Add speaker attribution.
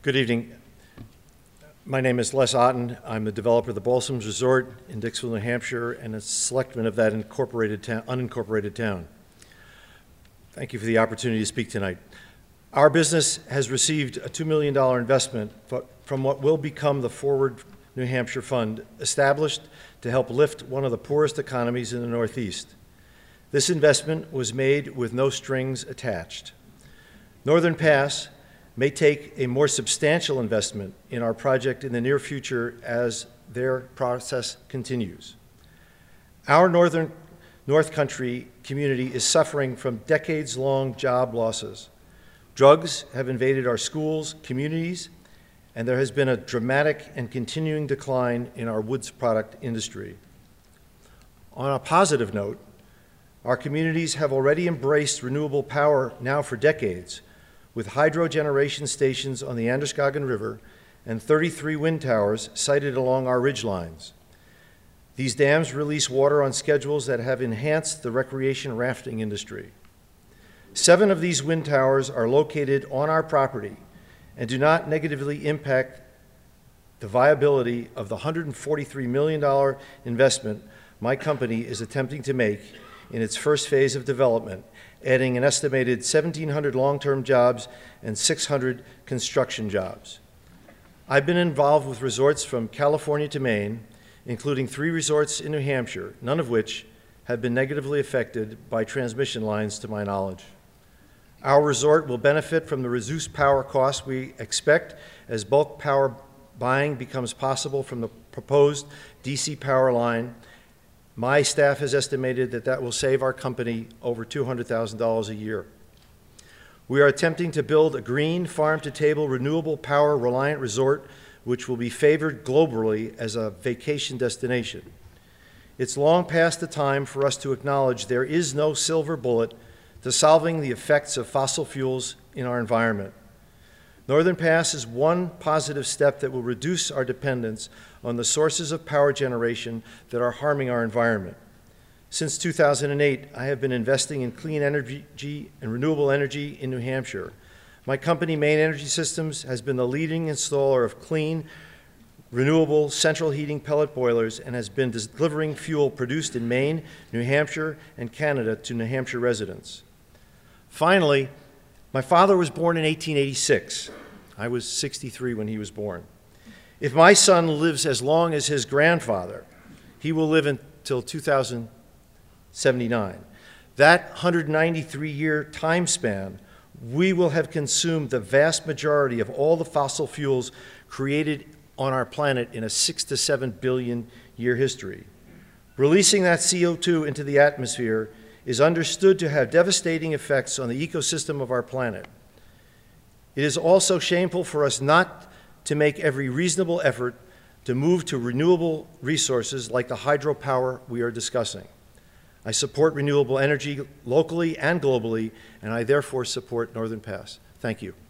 Speaker 1: Good evening. My name is Les Otten. I'm the developer of the Balsams Resort in Dixville, New Hampshire, and a selectman of that unincorporated town. Thank you for the opportunity to speak tonight. Our business has received a $2 million investment from what will become the Forward New Hampshire Fund, established to help lift one of the poorest economies in the Northeast. This investment was made with no strings attached. Northern Pass may take a more substantial investment in our project in the near future as their process continues. Our North Country community is suffering from decades-long job losses. Drugs have invaded our schools, communities, and there has been a dramatic and continuing decline in our woods product industry. On a positive note, our communities have already embraced renewable power now for decades, with hydro generation stations on the Androscoggin River and 33 wind towers sited along our ridgelines. These dams release water on schedules that have enhanced the recreation rafting industry. 7 of these wind towers are located on our property and do not negatively impact the viability of the $143 million investment my company is attempting to make in its first phase of development, adding an estimated 1,700 long-term jobs and 600 construction jobs. I've been involved with resorts from California to Maine, including 3 resorts in New Hampshire, none of which have been negatively affected by transmission lines to my knowledge. Our resort will benefit from the reduced power costs we expect as bulk power buying becomes possible from the proposed DC power line. My staff has estimated that that will save our company over $200,000 a year. We are attempting to build a green, farm-to-table, renewable power-reliant resort which will be favored globally as a vacation destination. It's long past the time for us to acknowledge there is no silver bullet to solving the effects of fossil fuels in our environment. Northern Pass is one positive step that will reduce our dependence on the sources of power generation that are harming our environment. Since 2008, I have been investing in clean energy and renewable energy in New Hampshire. My company, Maine Energy Systems, has been the leading installer of clean, renewable central heating pellet boilers and has been delivering fuel produced in Maine, New Hampshire, and Canada to New Hampshire residents. Finally, my father was born in 1886. I was 63 when he was born. If my son lives as long as his grandfather, he will live until 2079. That 193-year time span, we will have consumed the vast majority of all the fossil fuels created on our planet in a 6 to 7 billion year history. Releasing that CO2 into the atmosphere is understood to have devastating effects on the ecosystem of our planet. It is also shameful for us not to make every reasonable effort to move to renewable resources like the hydropower we are discussing. I support renewable energy locally and globally, and I therefore support Northern Pass. Thank you.